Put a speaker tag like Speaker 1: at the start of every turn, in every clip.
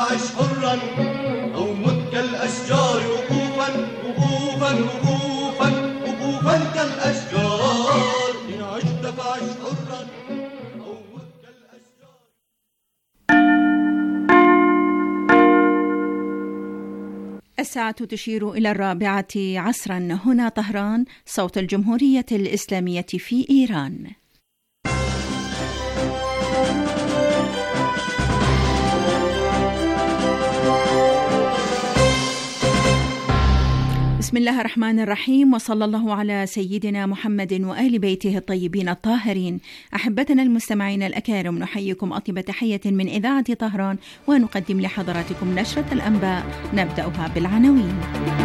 Speaker 1: فعش حرا أو مت كالأشجار وقوفا وقوفا وقوفا وقوفا كالأشجار. إن عشت فعش حرا أو مت كالأشجار.
Speaker 2: الساعة تشير إلى 4 عصرا. هنا طهران، صوت الجمهورية الإسلامية في إيران. بسم الله الرحمن الرحيم، وصلى الله على سيدنا محمد وآل بيته الطيبين الطاهرين. أحبتنا المستمعين الأكارم، نحييكم أطيب تحية من إذاعة طهران، ونقدم لحضراتكم نشرة الأنباء نبدأها بالعناوين.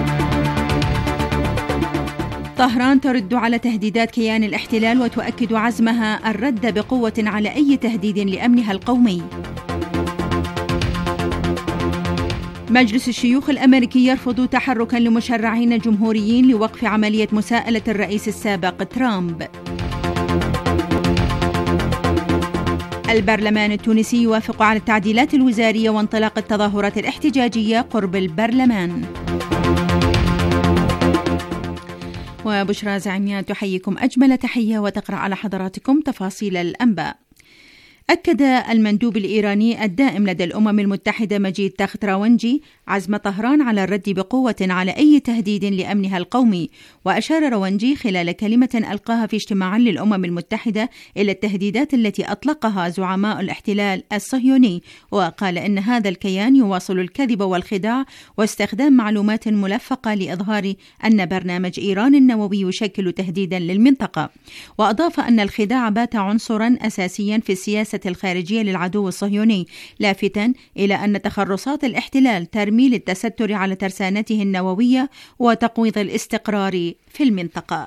Speaker 2: طهران ترد على تهديدات كيان الاحتلال وتؤكد عزمها الرد بقوة على أي تهديد لأمنها القومي. مجلس الشيوخ الأمريكي يرفض تحركا لمشرعين جمهوريين لوقف عملية مساءلة الرئيس السابق ترامب. البرلمان التونسي يوافق على التعديلات الوزارية وانطلاق التظاهرات الاحتجاجية قرب البرلمان. وبشرى زعيميات تحييكم أجمل تحية وتقرأ على حضراتكم تفاصيل الأنباء. أكد المندوب الإيراني الدائم لدى الأمم المتحدة مجيد تخت راونجي عزم طهران على الرد بقوة على أي تهديد لأمنها القومي. وأشار راونجي خلال كلمة ألقاها في اجتماع للأمم المتحدة إلى التهديدات التي أطلقها زعماء الاحتلال الصهيوني، وقال إن هذا الكيان يواصل الكذب والخداع واستخدام معلومات ملفقة لإظهار أن برنامج إيران النووي يشكل تهديدا للمنطقة. وأضاف أن الخداع بات عنصرا أساسيا في السياسة الخارجية للعدو الصهيوني، لافتاً إلى أن تخرصات الاحتلال ترمي للتستر على ترسانته النووية وتقويض الاستقرار في المنطقة.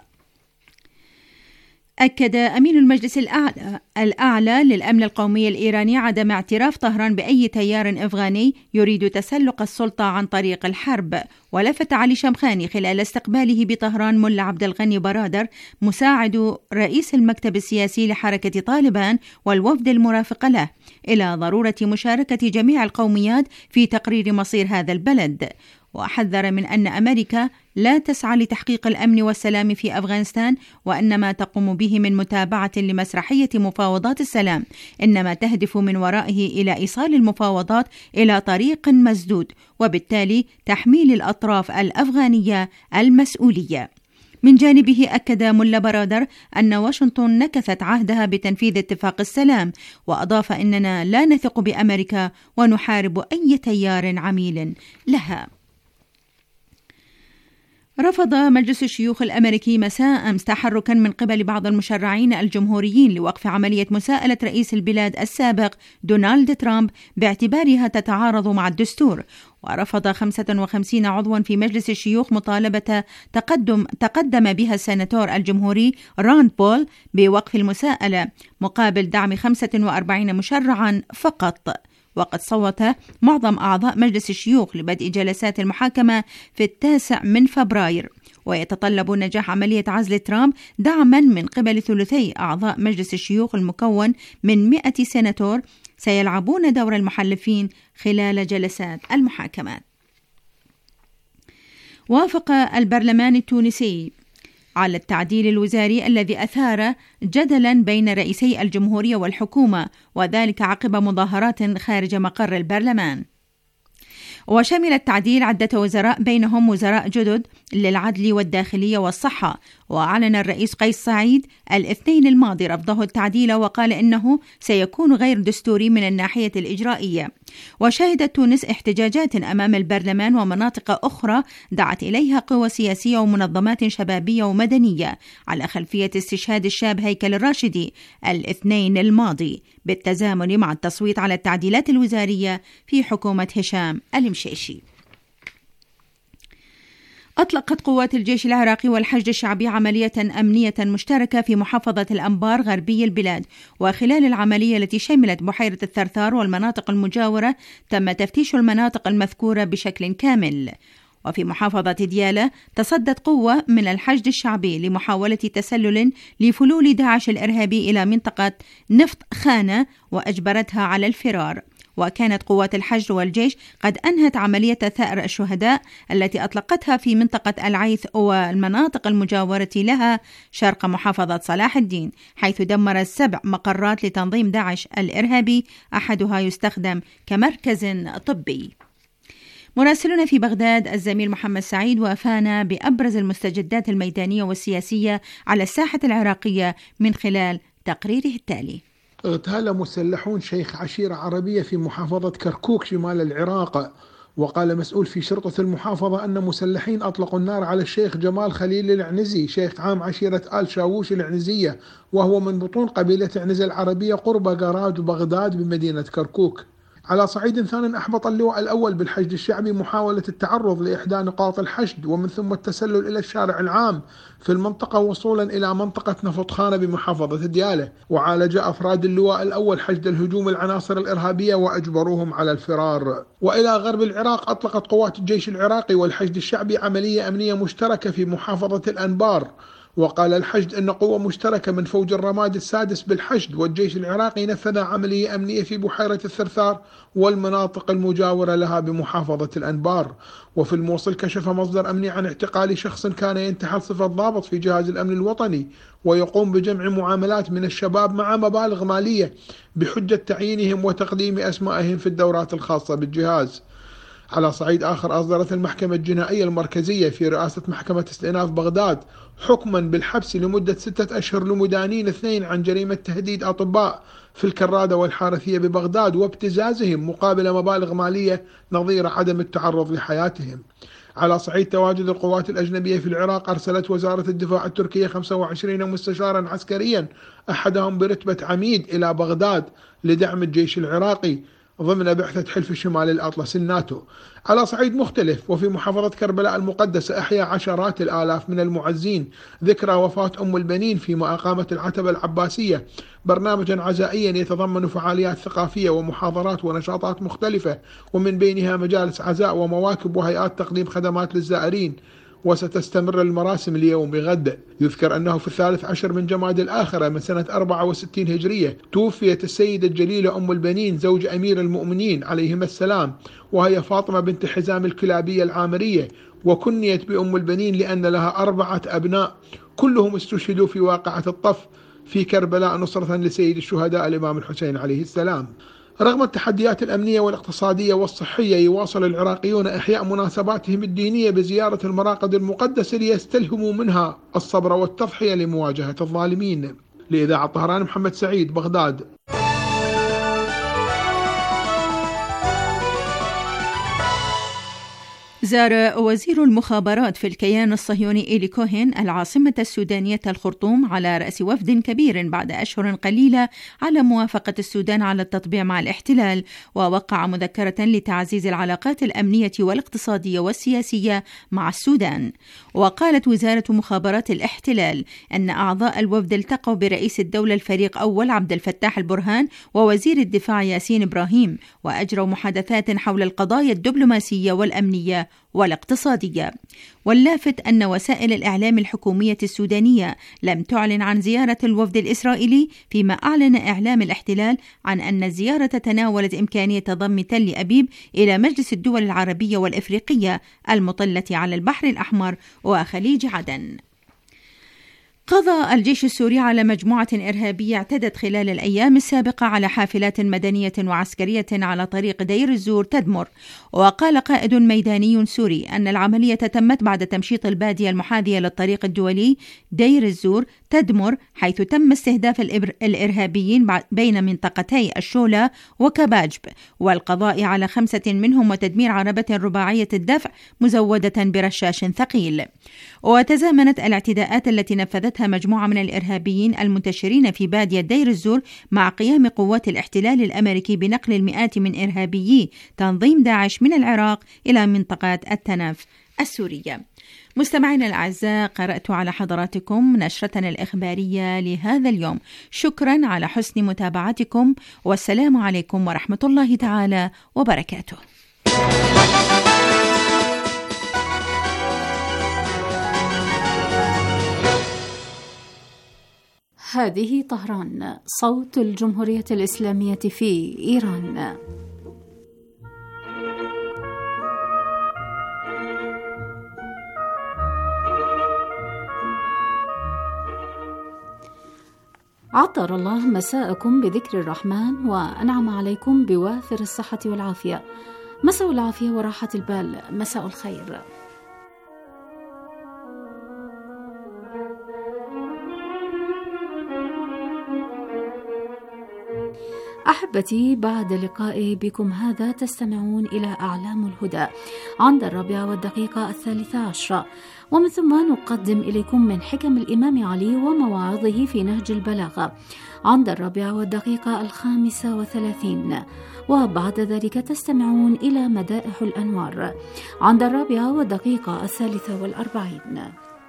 Speaker 2: أكد أمين المجلس الأعلى للأمن القومي الإيراني عدم اعتراف طهران بأي تيار أفغاني يريد تسلق السلطة عن طريق الحرب. ولفت علي شمخاني خلال استقباله بطهران ملا عبد الغني برادر مساعد رئيس المكتب السياسي لحركة طالبان والوفد المرافق له إلى ضرورة مشاركة جميع القوميات في تقرير مصير هذا البلد. وحذر من أن أمريكا لا تسعى لتحقيق الأمن والسلام في أفغانستان، وأن ما تقوم به من متابعة لمسرحية مفاوضات السلام إنما تهدف من ورائه إلى إيصال المفاوضات إلى طريق مسدود، وبالتالي تحميل الأطراف الأفغانية المسؤولية. من جانبه أكد ملا برادر أن واشنطن نكثت عهدها بتنفيذ اتفاق السلام، وأضاف أننا لا نثق بأمريكا ونحارب أي تيار عميل لها. رفض مجلس الشيوخ الأمريكي مساء أمس تحركا من قبل بعض المشرعين الجمهوريين لوقف عملية مساءلة رئيس البلاد السابق دونالد ترامب باعتبارها تتعارض مع الدستور. ورفض 55 عضوا في مجلس الشيوخ مطالبة تقدم بها السناتور الجمهوري راند بول بوقف المساءلة مقابل دعم 45 مشرعا فقط. وقد صوت معظم أعضاء مجلس الشيوخ لبدء جلسات المحاكمة في 9 فبراير. ويتطلب نجاح عملية عزل ترامب دعما من قبل ثلثي أعضاء مجلس الشيوخ المكون من 100 سيناتور سيلعبون دور المحلفين خلال جلسات المحاكمات. وافق البرلمان التونسي على التعديل الوزاري الذي أثار جدلا بين رئيسي الجمهورية والحكومة، وذلك عقب مظاهرات خارج مقر البرلمان. وشمل التعديل عدة وزراء بينهم وزراء جدد للعدل والداخلية والصحة. وأعلن الرئيس قيس سعيد الاثنين الماضي رفضه التعديل، وقال إنه سيكون غير دستوري من الناحية الإجرائية. وشهدت تونس احتجاجات أمام البرلمان ومناطق أخرى دعت إليها قوى سياسية ومنظمات شبابية ومدنية على خلفية استشهاد الشاب هيكل الراشدي الاثنين الماضي، بالتزامن مع التصويت على التعديلات الوزارية في حكومة هشام المشيشي. أطلقت قوات الجيش العراقي والحشد الشعبي عملية أمنية مشتركة في محافظة الأنبار غربي البلاد، وخلال العملية التي شملت بحيرة الثرثار والمناطق المجاورة تم تفتيش المناطق المذكورة بشكل كامل. وفي محافظة ديالى تصدت قوة من الحشد الشعبي لمحاولة تسلل لفلول داعش الإرهابي إلى منطقة نفط خانة وأجبرتها على الفرار. وكانت قوات الحشد والجيش قد أنهت عملية ثأر الشهداء التي أطلقتها في منطقة العيث والمناطق المجاورة لها شرق محافظة صلاح الدين، حيث دمرت 7 مقرات لتنظيم داعش الإرهابي، أحدها يستخدم كمركز طبي. مراسلنا في بغداد الزميل محمد سعيد وافانا بأبرز المستجدات الميدانية والسياسية على الساحة العراقية من خلال تقريره التالي.
Speaker 3: اغتال مسلحون شيخ عشيرة عربية في محافظة كركوك شمال العراق. وقال مسؤول في شرطة المحافظة أن مسلحين أطلقوا النار على الشيخ جمال خليل العنزي شيخ عام عشيرة آل شاووش العنزية، وهو من بطون قبيلة عنزة العربية قرب جراج بغداد بمدينة كركوك. على صعيد ثان، أحبط اللواء الأول بالحشد الشعبي محاولة التعرض لإحدى نقاط الحشد ومن ثم التسلل إلى الشارع العام في المنطقة وصولا إلى منطقة نفطخانة بمحافظة ديالى، وعالج أفراد اللواء الأول حشد الهجوم العناصر الإرهابية وأجبروهم على الفرار. وإلى غرب العراق، أطلقت قوات الجيش العراقي والحشد الشعبي عملية أمنية مشتركة في محافظة الأنبار. وقال الحشد أن قوة مشتركة من فوج الرماد السادس بالحشد والجيش العراقي نفذ عملية أمنية في بحيرة الثرثار والمناطق المجاورة لها بمحافظة الأنبار. وفي الموصل، كشف مصدر أمني عن اعتقال شخص كان ينتحل صفة ضابط في جهاز الأمن الوطني ويقوم بجمع معاملات من الشباب مع مبالغ مالية بحجة تعيينهم وتقديم أسمائهم في الدورات الخاصة بالجهاز. على صعيد آخر، أصدرت المحكمة الجنائية المركزية في رئاسة محكمة استئناف بغداد حكما بالحبس لمدة 6 أشهر لمدانين 2 عن جريمة تهديد أطباء في الكرادة والحارثية ببغداد وابتزازهم مقابل مبالغ مالية نظير عدم التعرض لحياتهم. على صعيد تواجد القوات الأجنبية في العراق، أرسلت وزارة الدفاع التركية 25 مستشارا عسكريا أحدهم برتبة عميد إلى بغداد لدعم الجيش العراقي ضمن بعثة حلف شمال الأطلس الناتو. على صعيد مختلف، وفي محافظة كربلاء المقدسة، أحيا عشرات الآلاف من المعزين ذكرى وفاة أم البنين، فيما أقامت العتبة العباسية برنامجا عزائيا يتضمن فعاليات ثقافية ومحاضرات ونشاطات مختلفة، ومن بينها مجالس عزاء ومواكب وهيئات تقديم خدمات للزائرين. وستستمر المراسم اليوم بغد. يذكر أنه في 13 من جماد الآخرة من سنة 64 هجرية توفيت السيدة الجليلة أم البنين زوج أمير المؤمنين عليهما السلام، وهي فاطمة بنت حزام الكلابية العامرية، وكنيت بأم البنين لأن لها 4 أبناء كلهم استشهدوا في واقعة الطف في كربلاء نصرة لسيد الشهداء الإمام الحسين عليه السلام. رغم التحديات الأمنية والاقتصادية والصحية، يواصل العراقيون إحياء مناسباتهم الدينية بزيارة المراقد المقدسة ليستلهموا منها الصبر والتضحية لمواجهة الظالمين. لإذاعة طهران، محمد سعيد، بغداد.
Speaker 2: زار وزير المخابرات في الكيان الصهيوني إيلي كوهين العاصمة السودانية الخرطوم على رأس وفد كبير بعد أشهر قليلة على موافقة السودان على التطبيع مع الاحتلال، ووقع مذكرة لتعزيز العلاقات الأمنية والاقتصادية والسياسية مع السودان. وقالت وزارة مخابرات الاحتلال أن أعضاء الوفد التقوا برئيس الدولة الفريق أول عبد الفتاح البرهان ووزير الدفاع ياسين إبراهيم، وأجروا محادثات حول القضايا الدبلوماسية والأمنية والاقتصادية. واللافت أن وسائل الإعلام الحكومية السودانية لم تعلن عن زيارة الوفد الإسرائيلي، فيما أعلن إعلام الاحتلال عن أن الزيارة تناولت إمكانية ضم تل أبيب إلى مجلس الدول العربية والإفريقية المطلة على البحر الأحمر وخليج عدن. قضى الجيش السوري على مجموعة إرهابية اعتدت خلال الأيام السابقة على حافلات مدنية وعسكرية على طريق دير الزور تدمر. وقال قائد ميداني سوري أن العملية تمت بعد تمشيط البادية المحاذية للطريق الدولي دير الزور تدمر، حيث تم استهداف الإرهابيين بين منطقتي الشولة وكباجب، والقضاء على 5 منهم وتدمير عربة رباعية الدفع مزودة برشاش ثقيل. وتزامنت الاعتداءات التي نفذتها مجموعة من الإرهابيين المنتشرين في بادية دير الزور مع قيام قوات الاحتلال الأمريكي بنقل المئات من إرهابيي تنظيم داعش من العراق إلى منطقة التنف السورية. مستمعينا الأعزاء، قرأت على حضراتكم نشرتنا الإخبارية لهذا اليوم. شكرا على حسن متابعتكم، والسلام عليكم ورحمة الله تعالى وبركاته.
Speaker 4: هذه طهران، صوت الجمهورية الإسلامية في إيران. عطر الله مساءكم بذكر الرحمن وأنعم عليكم بوافر الصحة والعافية. مساء العافية وراحة البال، مساء الخير. أحبتي، بعد لقائي بكم هذا تستمعون إلى أعلام الهدى عند 4:13، ومن ثم نقدم إليكم من حكم الإمام علي ومواعظه في نهج البلاغة عند 4:35، وبعد ذلك تستمعون إلى مدائح الأنوار عند 4:43.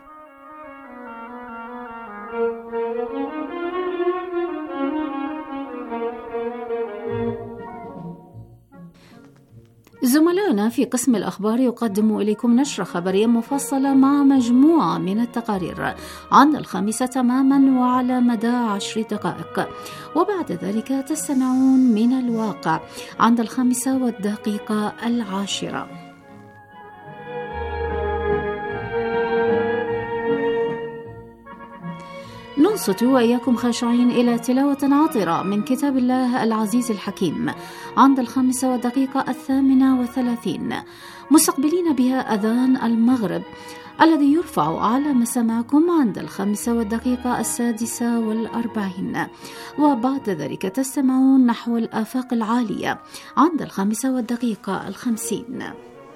Speaker 4: زملائنا في قسم الأخبار يقدم إليكم نشرة خبرية مفصلة مع مجموعة من التقارير عند 5 تماما وعلى مدى 10 دقائق، وبعد ذلك تستمعون من الواقع عند 5:10. ننصت وإياكم خاشعين إلى تلاوة عطرة من كتاب الله العزيز الحكيم عند 5:38، مستقبلين بها أذان المغرب الذي يرفع على مسامعكم عند 5:46، وبعد ذلك تستمعون نحو الآفاق العالية عند 5:50.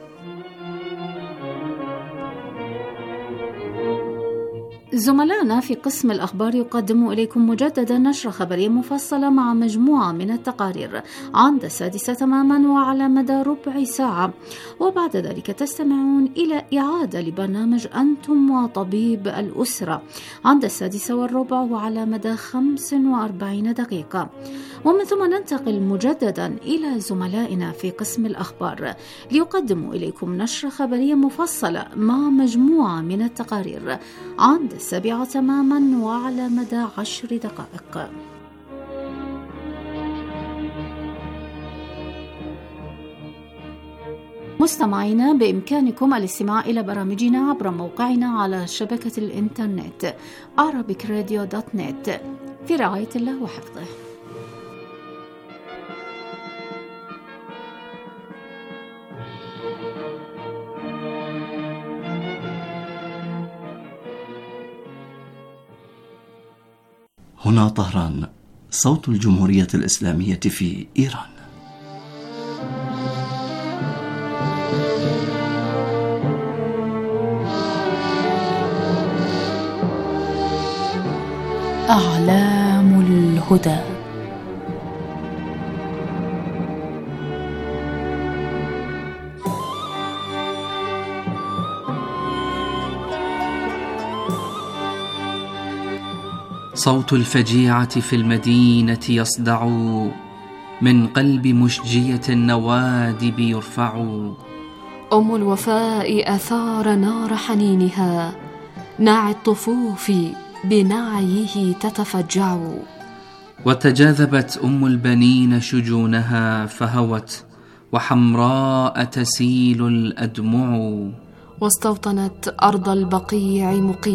Speaker 4: زملائنا في قسم الأخبار يقدم إليكم مجددا نشرة خبرية مفصلة مع مجموعة من التقارير عند 6 تماما وعلى مدى ربع ساعة، وبعد ذلك تستمعون إلى إعادة لبرنامج أنتم وطبيب الأسرة عند 6:15 وعلى مدى 45 دقيقة، ومن ثم ننتقل مجددا إلى زملائنا في قسم الأخبار ليقدموا إليكم نشرة خبرية مفصلة مع مجموعة من التقارير عند 7 تماما وعلى مدى 10 دقائق. مستمعينا، بإمكانكم الاستماع إلى برامجنا عبر موقعنا على شبكة الإنترنت arabicradio.net في رعاية الله وحفظه.
Speaker 5: هنا طهران، صوت الجمهورية الإسلامية في إيران.
Speaker 4: أعلام الهدى.
Speaker 6: صوت الفجيعة في المدينة يصدع، من قلب مشجية النوادب يرفع.
Speaker 7: أم الوفاء أثار نار حنينها، ناعي الطفوف بنعيه تتفجع.
Speaker 6: وتجاذبت أم البنين شجونها فهوت، وحمراء تسيل الأدمع.
Speaker 7: واستوطنت أرض البقيع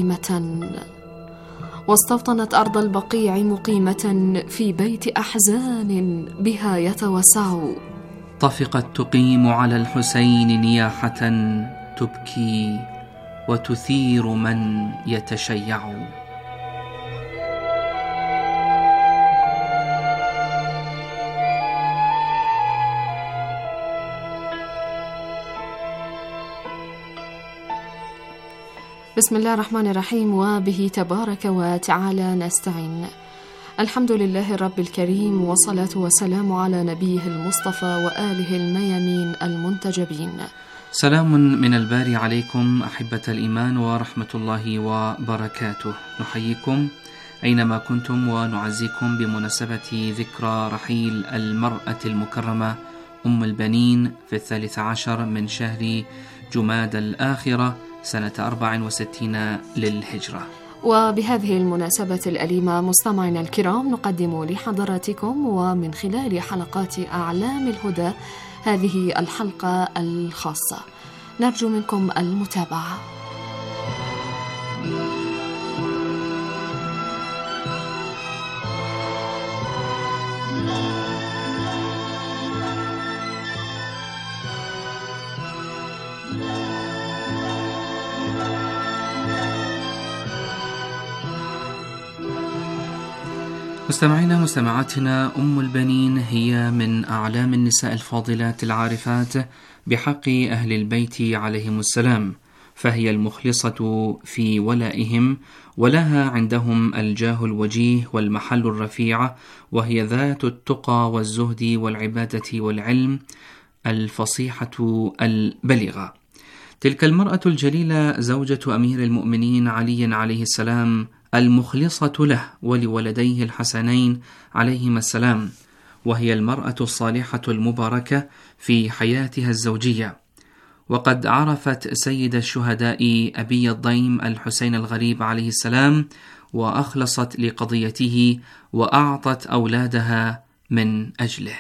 Speaker 7: مقيمة في بيت أحزان بها يتوسع.
Speaker 6: طفقت تقيم على الحسين نياحة تبكي وتثير من يتشيع.
Speaker 7: بسم الله الرحمن الرحيم، وبه تبارك وتعالى نستعين. الحمد لله رب الكريم، والصلاة والسلام على نبيه المصطفى وآله الميامين المنتجبين.
Speaker 6: سلام من الباري عليكم أحبة الإيمان ورحمة الله وبركاته. نحييكم أينما كنتم ونعزيكم بمناسبة ذكرى رحيل المرأة المكرمة أم البنين في 13 من شهر جماد الآخرة سنة 64 للهجرة.
Speaker 7: وبهذه المناسبة الأليمة مستمعينا الكرام، نقدم لحضراتكم ومن خلال حلقات أعلام الهدى هذه الحلقة الخاصة، نرجو منكم المتابعة.
Speaker 6: مستمعينا مستمعاتنا، أم البنين هي من أعلام النساء الفاضلات العارفات بحق أهل البيت عليهم السلام، فهي المخلصة في ولائهم، ولها عندهم الجاه الوجيه والمحل الرفيع، وهي ذات التقى والزهد والعبادة والعلم الفصيحة البليغة. تلك المرأة الجليلة زوجة أمير المؤمنين علي عليه السلام، المخلصة له ولولديه الحسنين عليهما السلام، وهي المرأة الصالحة المباركة في حياتها الزوجية. وقد عرفت سيد الشهداء أبي الضيم الحسين الغريب عليه السلام، وأخلصت لقضيته وأعطت أولادها من أجله.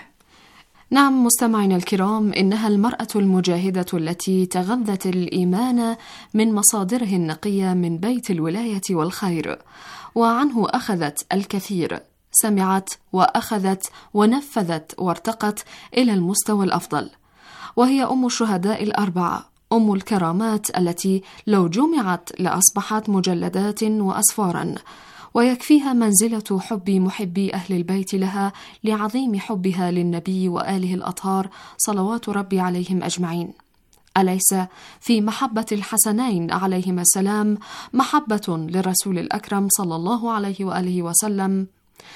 Speaker 7: نعم مستمعينا الكرام، إنها المرأة المجاهدة التي تغذت الإيمان من مصادره النقية من بيت الولاية والخير، وعنه أخذت الكثير، سمعت وأخذت ونفذت وارتقت إلى المستوى الأفضل. وهي أم الشهداء الأربعة، أم الكرامات التي لو جمعت لأصبحت مجلدات وأسفارا، ويكفيها منزلة حب محبي أهل البيت لها لعظيم حبها للنبي وآله الأطهار صلوات ربي عليهم أجمعين. أليس في محبة الحسنين عليهما السلام محبة للرسول الأكرم صلى الله عليه وآله وسلم؟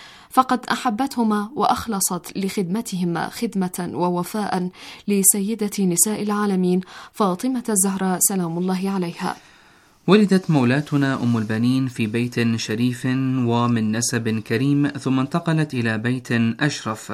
Speaker 7: فقد أحبتهما وأخلصت لخدمتهما خدمة ووفاء لسيدة نساء العالمين فاطمة الزهراء سلام الله عليها.
Speaker 6: ولدت مولاتنا أم البنين في بيت شريف ومن نسب كريم، ثم انتقلت إلى بيت أشرف،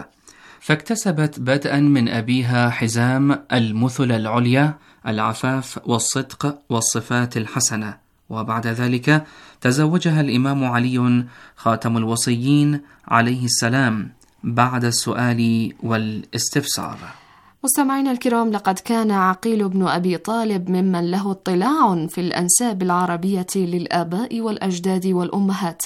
Speaker 6: فاكتسبت بدءا من أبيها حزام المثل العليا، العفاف والصدق والصفات الحسنة، وبعد ذلك تزوجها الإمام علي خاتم الوصيين عليه السلام بعد السؤال والاستفسار.
Speaker 7: مستمعينا الكرام، لقد كان عقيل بن أبي طالب ممن له اطلاع في الأنساب العربية للآباء والأجداد والأمهات،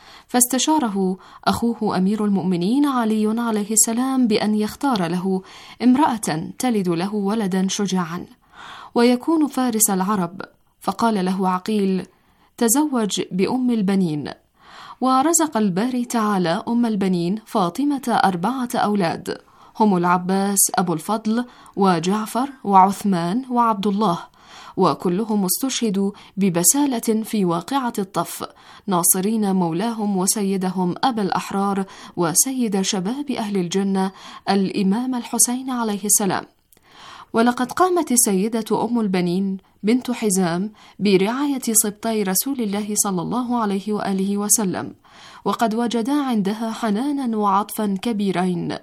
Speaker 7: فاستشاره أخوه أمير المؤمنين علي عليه السلام بأن يختار له امرأة تلد له ولدا شجاعا ويكون فارس العرب، فقال له عقيل: تزوج بأم البنين. ورزق الباري تعالى أم البنين فاطمة 4 أولاد، هم العباس أبو الفضل وجعفر وعثمان وعبد الله، وكلهم استشهدوا ببسالة في واقعة الطف، ناصرين مولاهم وسيدهم أبا الأحرار وسيد شباب أهل الجنة الإمام الحسين عليه السلام. ولقد قامت السيدة أم البنين بنت حزام برعاية سبطي رسول الله صلى الله عليه وآله وسلم، وقد وجدا عندها حنانا وعطفا كبيرين،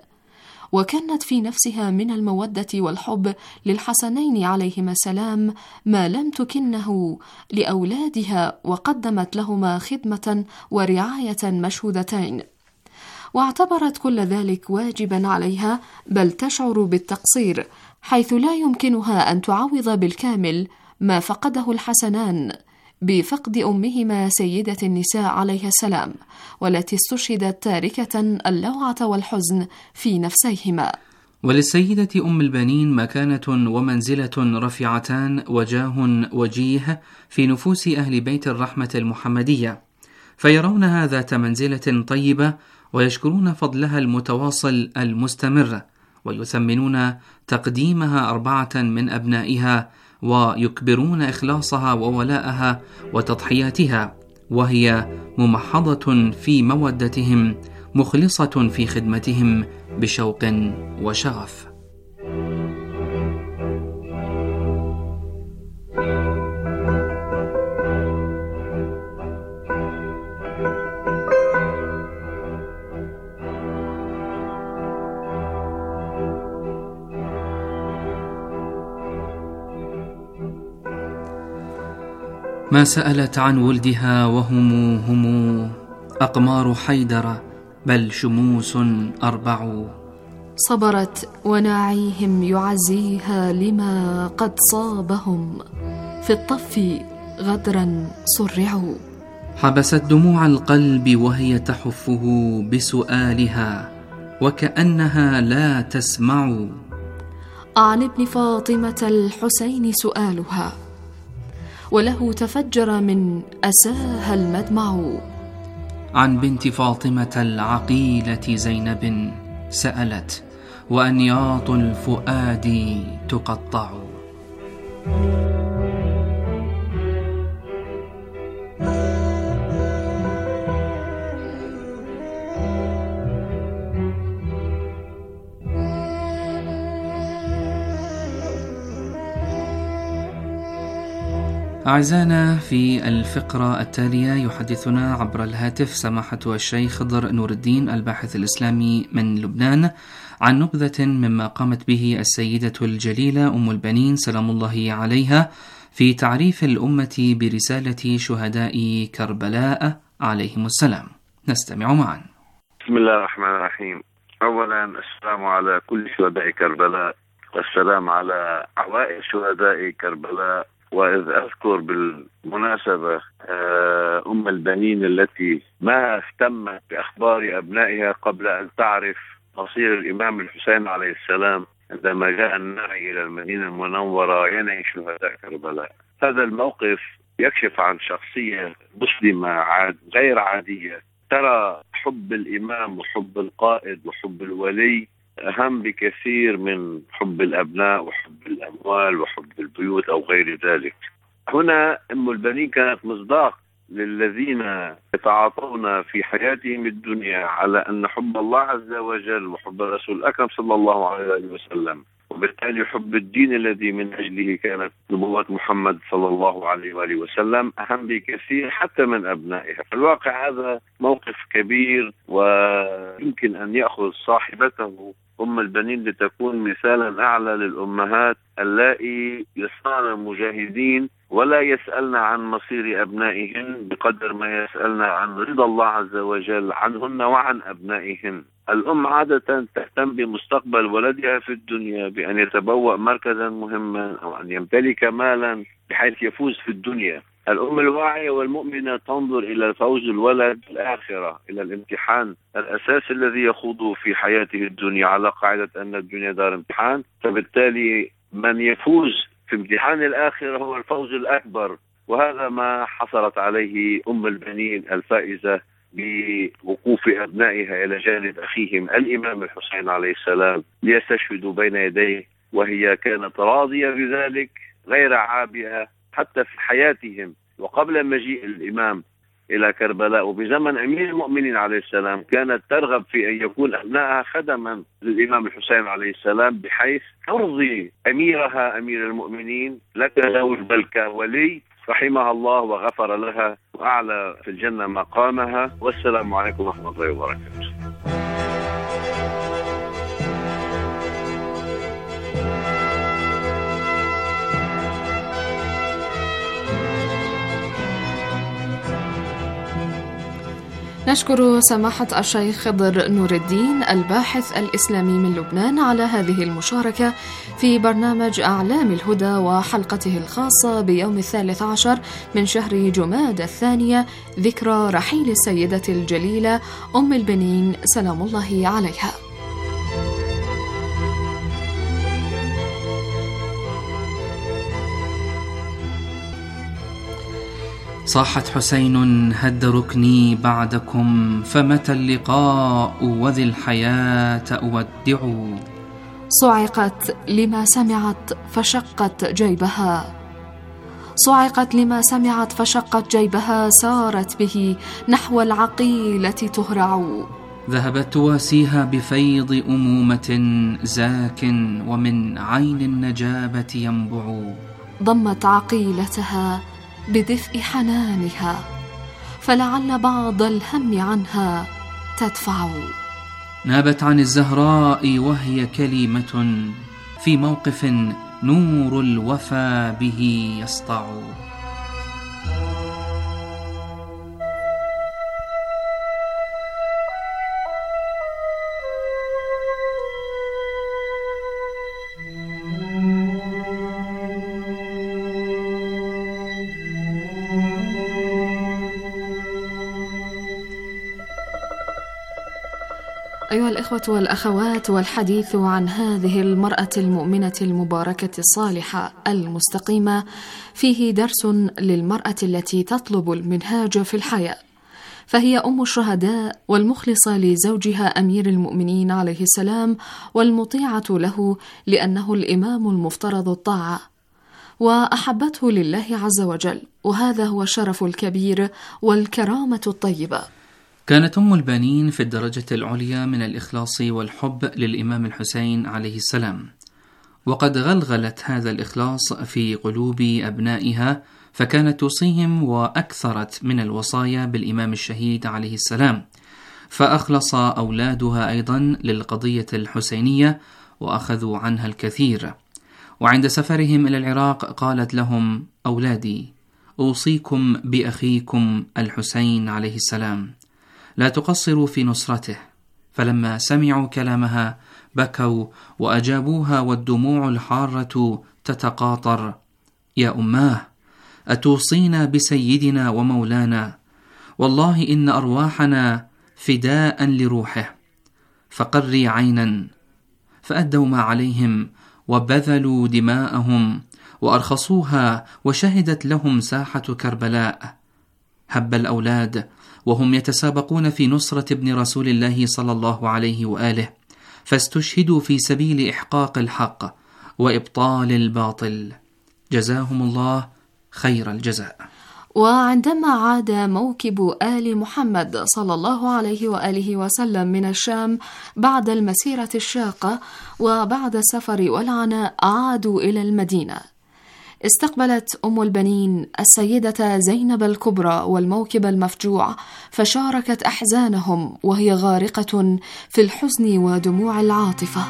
Speaker 7: وكانت في نفسها من المودة والحب للحسنين عليهما السلام ما لم تكنه لأولادها، وقدمت لهما خدمة ورعاية مشهودتين، واعتبرت كل ذلك واجبا عليها، بل تشعر بالتقصير حيث لا يمكنها أن تعوض بالكامل ما فقده الحسنان بفقد أمهما سيدة النساء عليها السلام، والتي استشهدت تاركة اللوعة والحزن في نفسيهما.
Speaker 6: وللسيدة أم البنين مكانة ومنزلة رفيعتان وجاه وجيه في نفوس أهل بيت الرحمة المحمدية، فيرونها ذات منزلة طيبة، ويشكرون فضلها المتواصل المستمر، ويثمنون تقديمها 4 من أبنائها، ويكبرون إخلاصها وولاءها وتضحياتها، وهي ممحضة في مودتهم، مخلصة في خدمتهم بشوق وشغف. ما سألت عن ولدها وهم أقمار حيدر، بل شموس 4.
Speaker 7: صبرت وناعيهم يعزيها لما قد صابهم، في الطف غدرا صرعوا.
Speaker 6: حبست دموع القلب وهي تحفه بسؤالها، وكأنها لا تسمع.
Speaker 7: عن ابن فاطمة الحسين سؤالها، وله تفجر من أساها المدمع.
Speaker 6: عن بنت فاطمة العقيلة زينب سألت وأنياط الفؤاد تقطع. أعزائنا، في الفقرة التالية يحدثنا عبر الهاتف سماحة الشيخ خضر نور الدين الباحث الإسلامي من لبنان عن نبذة مما قامت به السيدة الجليلة أم البنين سلام الله عليها في تعريف الأمة برسالة شهداء كربلاء عليهم السلام. نستمع معا.
Speaker 8: بسم الله الرحمن الرحيم. أولا السلام على كل شهداء كربلاء، والسلام على عوائل شهداء كربلاء. وإذ أذكر بالمناسبة أم البنين التي ما اهتمت بأخبار أبنائها قبل أن تعرف مصير الإمام الحسين عليه السلام عندما جاء النعي إلى المدينة المنورة ينعي شهداء كربلاء. هذا الموقف يكشف عن شخصية مسلمة غير عادية، ترى حب الإمام وحب القائد وحب الولي أهم بكثير من حب الأبناء وحب الأموال وحب البيوت أو غير ذلك. هنا أم البنين كانت مصداق للذين يتعاطون في حياتهم الدنيا على أن حب الله عز وجل وحب الرسول الأكرم صلى الله عليه وسلم، وبالتالي حب الدين الذي من أجله كانت نبوة محمد صلى الله عليه وآله وسلم أهم بكثير حتى من أبنائها. في الواقع هذا موقف كبير ويمكن أن يأخذ صاحبته أم البنين لتكون مثالا أعلى للأمهات اللائي يصنعن المجاهدين ولا يسألن عن مصير أبنائهن بقدر ما يسألن عن رضا الله عز وجل عنهن وعن أبنائهن. الأم عادة تهتم بمستقبل ولدها في الدنيا بأن يتبوأ مركزا مهما أو أن يمتلك مالا بحيث يفوز في الدنيا. الأم الواعية والمؤمنة تنظر إلى فوز الولد الآخرة، إلى الامتحان الأساسي الذي يخوضه في حياته الدنيا على قاعدة أن الدنيا دار امتحان، فبالتالي من يفوز في امتحان الآخرة هو الفوز الأكبر. وهذا ما حصلت عليه أم البنين الفائزة بوقوف أبنائها إلى جانب أخيهم الإمام الحسين عليه السلام ليستشهدوا بين يديه، وهي كانت راضية بذلك غير عابئة حتى في حياتهم. وقبل مجيء الإمام إلى كربلاء وبزمن أمير المؤمنين عليه السلام كانت ترغب في أن يكون أبنائها خدما للإمام الحسين عليه السلام بحيث ترضي أميرها أمير المؤمنين لك زوج بل كولي رحمها الله وغفر لها وأعلى في الجنة مقامها. والسلام عليكم ورحمة الله وبركاته.
Speaker 7: نشكر سماحة الشيخ خضر نور الدين الباحث الإسلامي من لبنان على هذه المشاركة في برنامج أعلام الهدى وحلقته الخاصة بيوم 13 من شهر جمادى الثانية، ذكرى رحيل السيدة الجليلة أم البنين سلام الله عليها.
Speaker 6: صاحت حسين هد ركني بعدكم، فمتى اللقاء وذي الحياة أودع.
Speaker 7: صعقت لما سمعت فشقت جيبها، صعقت لما سمعت فشقت جيبها، سارت به نحو العقيلة تهرع.
Speaker 6: ذهبت تواسيها بفيض أمومة زاك، ومن عين النجابة ينبع.
Speaker 7: ضمت عقيلتها بدفء حنانها، فلعل بعض الهم عنها تدفع.
Speaker 6: نابت عن الزهراء وهي كلمة، في موقف نور الوفا به يسطع.
Speaker 7: أيها الإخوة والأخوات، والحديث عن هذه المرأة المؤمنة المباركة الصالحة المستقيمة فيه درس للمرأة التي تطلب المنهاج في الحياة، فهي أم الشهداء والمخلصة لزوجها أمير المؤمنين عليه السلام، والمطيعة له لأنه الإمام المفترض الطاعة، وأحبته لله عز وجل، وهذا هو الشرف الكبير والكرامة الطيبة.
Speaker 6: كانت أم البنين في الدرجة العليا من الإخلاص والحب للإمام الحسين عليه السلام، وقد غلغلت هذا الإخلاص في قلوب أبنائها، فكانت توصيهم وأكثرت من الوصايا بالإمام الشهيد عليه السلام، فأخلص أولادها أيضا للقضية الحسينية وأخذوا عنها الكثير. وعند سفرهم إلى العراق قالت لهم: أولادي، أوصيكم بأخيكم الحسين عليه السلام، لا تقصروا في نصرته. فلما سمعوا كلامها بكوا وأجابوها والدموع الحارة تتقاطر: يا أماه، أتوصينا بسيدنا ومولانا، والله إن أرواحنا فداء لروحه، فقري عينا. فأدوا ما عليهم وبذلوا دماءهم وأرخصوها، وشهدت لهم ساحة كربلاء. هب الأولاد وهم يتسابقون في نصرة ابن رسول الله صلى الله عليه وآله، فاستشهدوا في سبيل إحقاق الحق وإبطال الباطل، جزاهم الله خير الجزاء.
Speaker 7: وعندما عاد موكب آل محمد صلى الله عليه وآله وسلم من الشام بعد المسيرة الشاقة وبعد السفر والعناء، عادوا إلى المدينة. استقبلت أم البنين السيدة زينب الكبرى والموكب المفجوع، فشاركت أحزانهم وهي غارقة في الحزن ودموع العاطفة.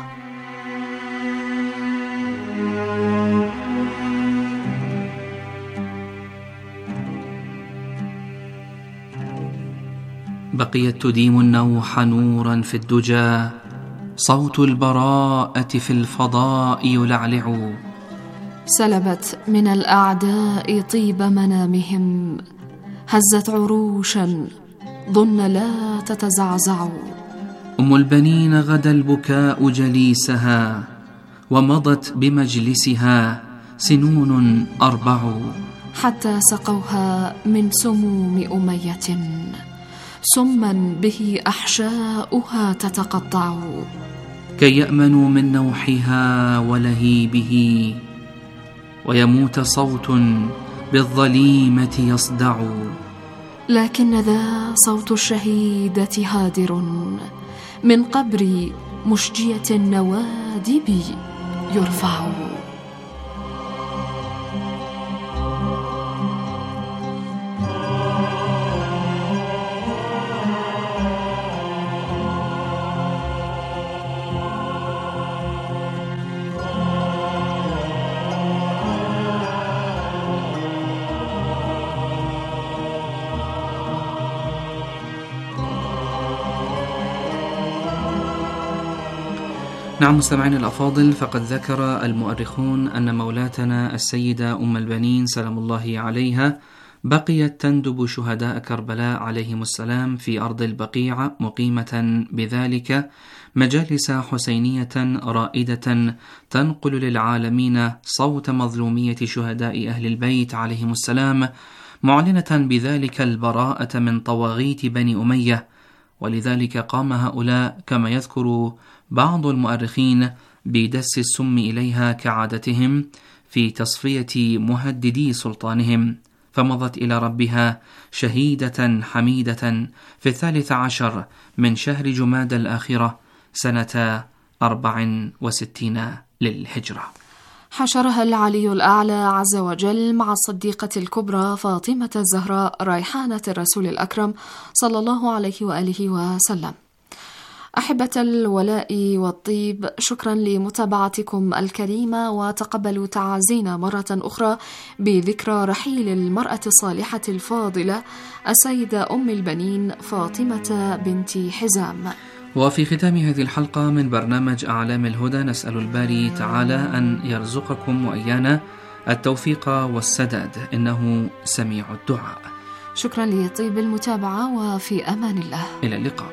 Speaker 6: بقيت تديم النوح نورا في الدجى، صوت البراءة في الفضاء يلعلع.
Speaker 7: سلبت من الأعداء طيب منامهم، هزت عروشا ظن لا تتزعزع.
Speaker 6: أم البنين غدا البكاء جليسها، ومضت بمجلسها سنون 4،
Speaker 7: حتى سقوها من سموم أمية، سما به أحشاؤها تتقطع.
Speaker 6: كي يأمنوا من نوحها ولهيبه، ويموت صوت بالظليمة يصدع.
Speaker 7: لكن ذا صوت الشهيدة هادر، من قبر مشجية النوادب يرفع.
Speaker 6: نعم مستمعين الأفاضل، فقد ذكر المؤرخون أن مولاتنا السيدة أم البنين سلام الله عليها بقيت تندب شهداء كربلاء عليهم السلام في أرض البقيع، مقيمة بذلك مجالس حسينية رائدة تنقل للعالمين صوت مظلومية شهداء أهل البيت عليهم السلام، معلنة بذلك البراءة من طواغيت بني أمية. ولذلك قام هؤلاء كما يذكر بعض المؤرخين بدس السم إليها كعادتهم في تصفية مهددي سلطانهم، فمضت إلى ربها شهيدة حميدة في 13 من شهر جماد الآخرة سنة 64 للهجرة.
Speaker 7: حشرها العلي الأعلى عز وجل مع الصديقة الكبرى فاطمة الزهراء ريحانة الرسول الأكرم صلى الله عليه وآله وسلم. أحبة الولاء والطيب، شكرا لمتابعتكم الكريمة، وتقبلوا تعازينا مرة أخرى بذكرى رحيل المرأة الصالحة الفاضلة السيدة أم البنين فاطمة بنت حزام.
Speaker 6: وفي ختام هذه الحلقة من برنامج أعلام الهدى نسأل الباري تعالى أن يرزقكم وإيانا التوفيق والسداد، إنه سميع الدعاء.
Speaker 7: شكرا لطيب المتابعة، وفي أمان الله.
Speaker 6: إلى اللقاء.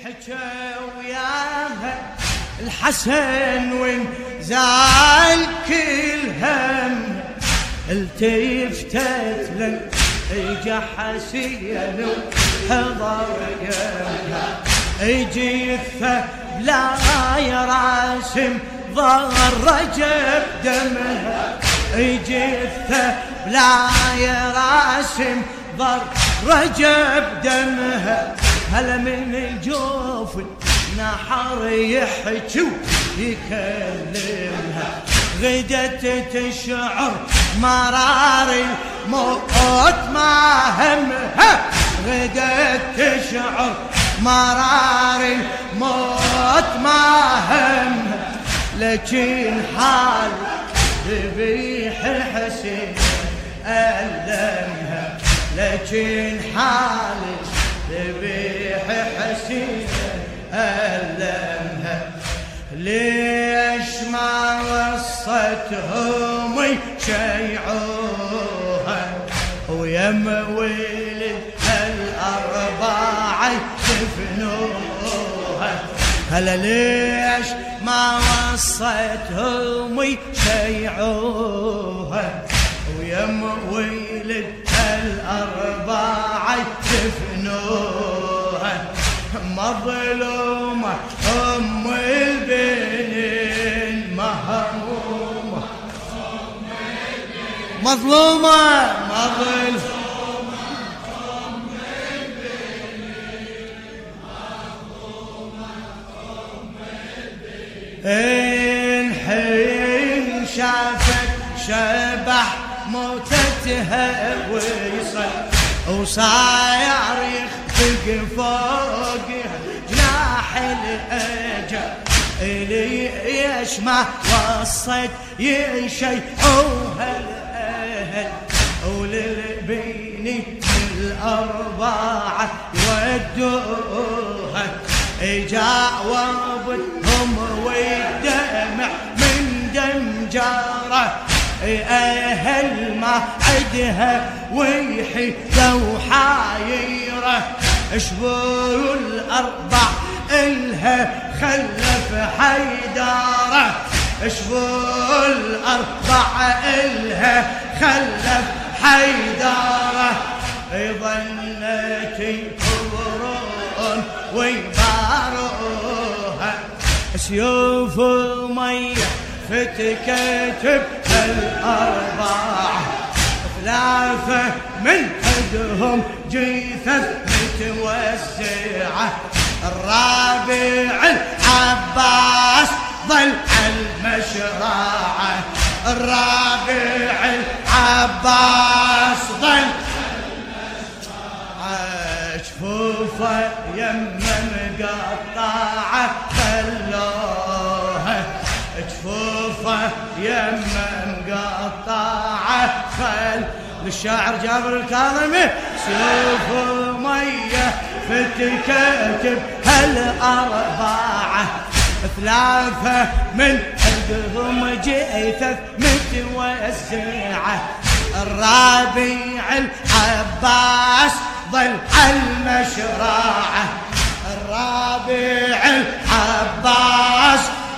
Speaker 9: حكى وياها الحسن وين زال كل هم التفتت لن اجا حسين وحضر يمها اجي بلا يراسم ظهر رجب دمها اجي بلا يراسم ظهر رجب دمها هلا من الجوف نحر يحكي يكلمها غدت تشعر مرار الموت ما همها غدت تشعر مرار الموت ما همها لكن حال ذبيح حسين ألمها لكن حال ذبيح حسين ألمها ليش ما وصتهم يشيعوها ويم ولد الأربعة يدفنوها هلا ليش ما وصتهم يشيعوها ويم ولد الأربعة يدفنوها مظلومة أم البنين مهمومة مظلومة إن حين شافت شبح موتتها ويصل وصاير يخفق فوقها جناح الأجل ليش ما وصت يشيعوها الأهل وللبيني الأربعة يودوها جاوبتهم والدمع من دم جاره أهل ما عدها ويحيدة وحايرة اشبوا الأربع إلها خلف حيدارة اشبوا الأربع إلها خلف حيدارة ظلت يكبرون ويباروها سيوف مية فتكتب الأربعة ثلاثة من عندهم جيثة متوسعة الرابع العباس ظل المشرعة الرابع العباس ظل جفوفه يمه مقطعة خلوها جفوفه يمه مقطعة خل للشاعر جابر الكاظمي سيوف مية فتكتب هالأربعة ثلاثة من عندهم جيثة متوسعة الرابع العباس ظل المشرعة الرابع العباس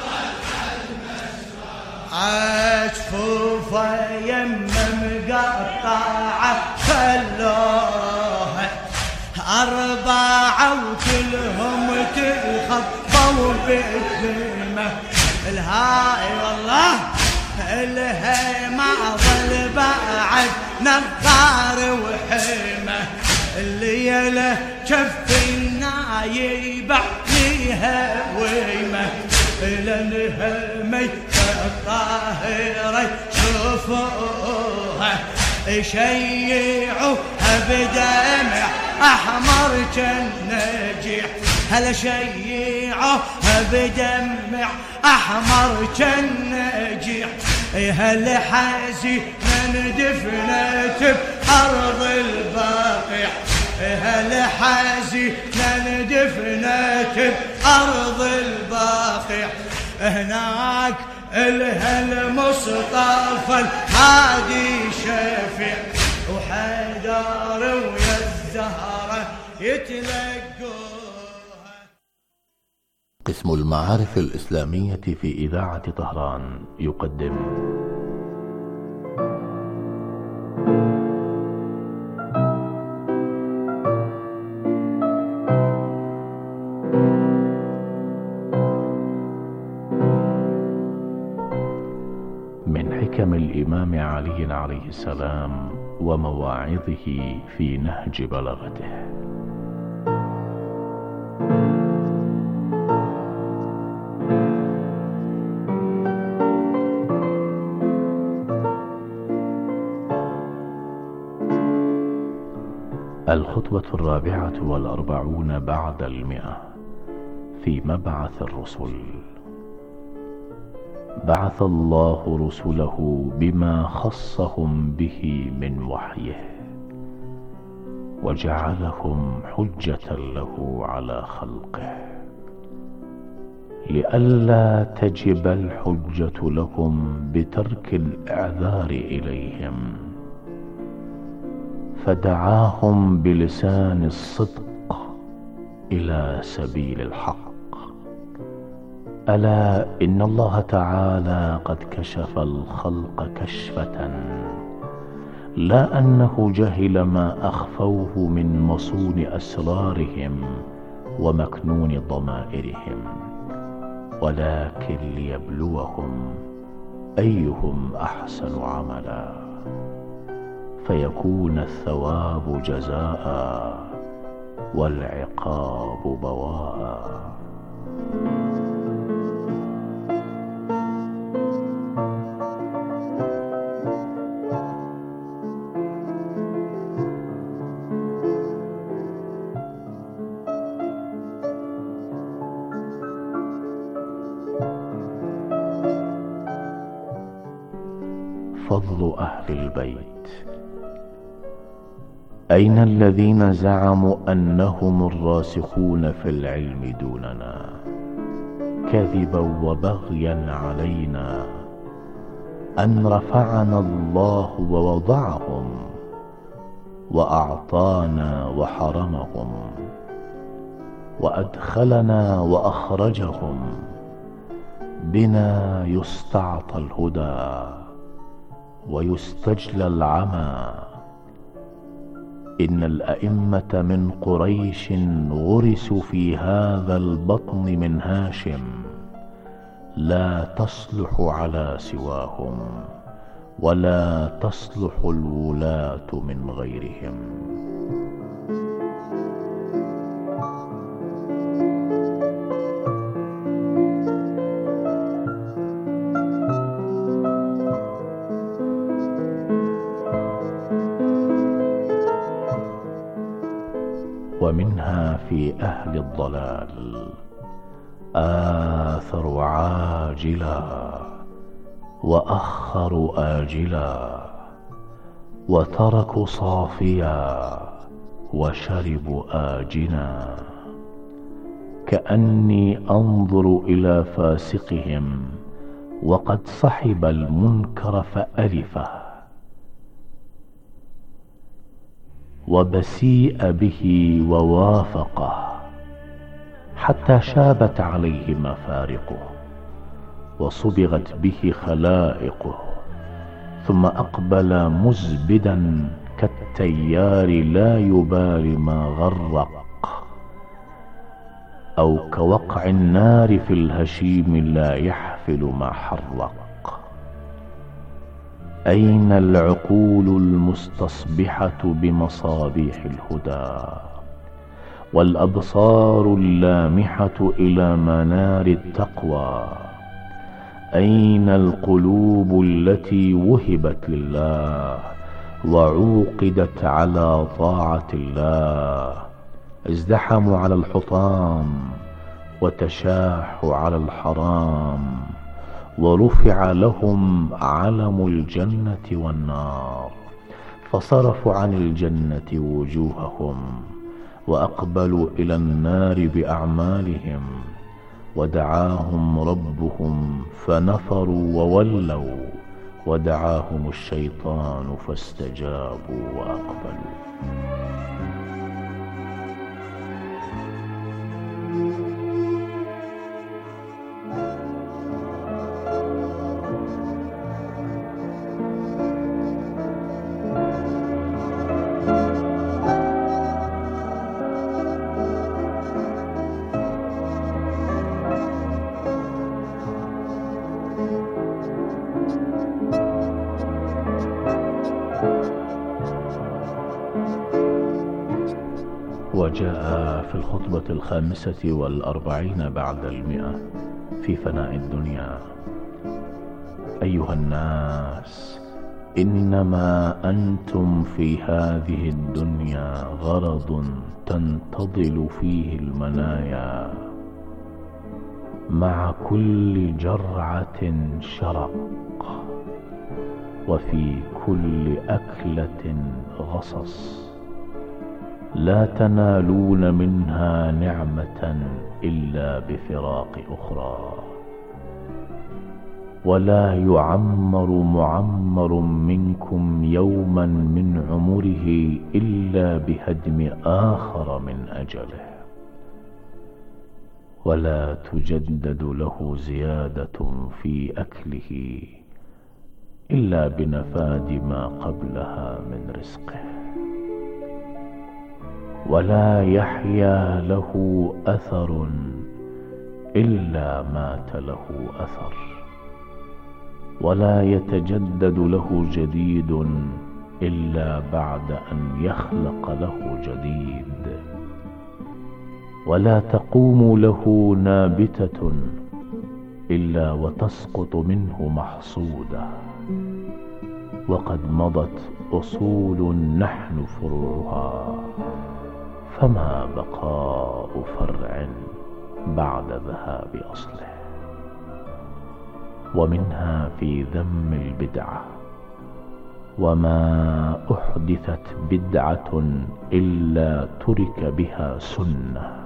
Speaker 9: جفوفه يمه مقطعة خلوها أربعة وكلهم تخطوا بالذمة الهاي والله الهي ما ظل بعد نظار وحمة الليلة كف النايبة ليها ويمة لنهمي الطاهرة شوفوها يشيعوها بدمع أحمر كالنجيح هلا شيعوها بدمع أحمر كالنجيح هلا حزينة دفنت بأرض الباقع هلا حزينة دفنت بأرض الباقع هناك إلها المصطفى الهادي شفيع وحيدر ويا الزهرة يتلقوا
Speaker 10: قسم المعارف الإسلامية في إذاعة طهران يقدم من حكم الإمام علي عليه السلام ومواعظه في نهج بلاغته. الخطبة 44 بعد 100 في مبعث الرسل. بعث الله رسله بما خصهم به من وحيه، وجعلهم حجة له على خلقه، لئلا تجب الحجة لهم بترك الإعذار إليهم، فدعاهم بلسان الصدق إلى سبيل الحق. ألا إن الله تعالى قد كشف الخلق كشفة، لا أنه جهل ما أخفوه من مصون أسرارهم ومكنون ضمائرهم، ولكن ليبلوهم أيهم أحسن عملا، فيكون الثواب جزاء والعقاب بواء. فضل أهل البيت. أين الذين زعموا أنهم الراسخون في العلم دوننا، كذبا وبغيا علينا، أن رفعنا الله ووضعهم، وأعطانا وحرمهم، وأدخلنا وأخرجهم، بنا يستعطى الهدى ويستجلى العمى. إن الأئمة من قريش غرسوا في هذا البطن من هاشم، لا تصلح على سواهم، ولا تصلح الولاة من غيرهم. ومنها في أهل الضلال: آثروا عاجلا وأخروا آجلا، وتركوا صافيا وشربوا آجنا، كأني أنظر إلى فاسقهم وقد صحب المنكر فألفه، وبسيء به ووافقه، حتى شابت عليه مفارقه وصبغت به خلائقه، ثم أقبل مزبدا كالتيار لا يبالي ما غرق، أو كوقع النار في الهشيم لا يحفل ما حرق. أين العقول المستصبحة بمصابيح الهدى، والأبصار اللامحة إلى منار التقوى؟ أين القلوب التي وهبت لله وعوقدت على طاعة الله؟ ازدحموا على الحطام وتشاحوا على الحرام، ورفع لهم علم الجنة والنار، فصرفوا عن الجنة وجوههم وأقبلوا إلى النار بأعمالهم، ودعاهم ربهم فنفروا وولوا، ودعاهم الشيطان فاستجابوا وأقبلوا. وجاء في الخطبة 45 بعد 100 في فناء الدنيا: أيها الناس، إنما أنتم في هذه الدنيا غرض تنتظل فيه المنايا، مع كل جرعة شرق، وفي كل أكلة غصص، لا تنالون منها نعمة إلا بفراق أخرى، ولا يعمر معمر منكم يوما من عمره إلا بهدم آخر من أجله، ولا تجدد له زيادة في أكله إلا بنفاد ما قبلها من رزقه، ولا يحيا له أثر إلا مات له أثر، ولا يتجدد له جديد إلا بعد أن يخلق له جديد، ولا تقوم له نابتة إلا وتسقط منه محصودة، وقد مضت أصول نحن فروعها، فما بقاء فرع بعد ذهاب أصله. ومنها في ذم البدعة: وما أحدثت بدعة إلا ترك بها سنة،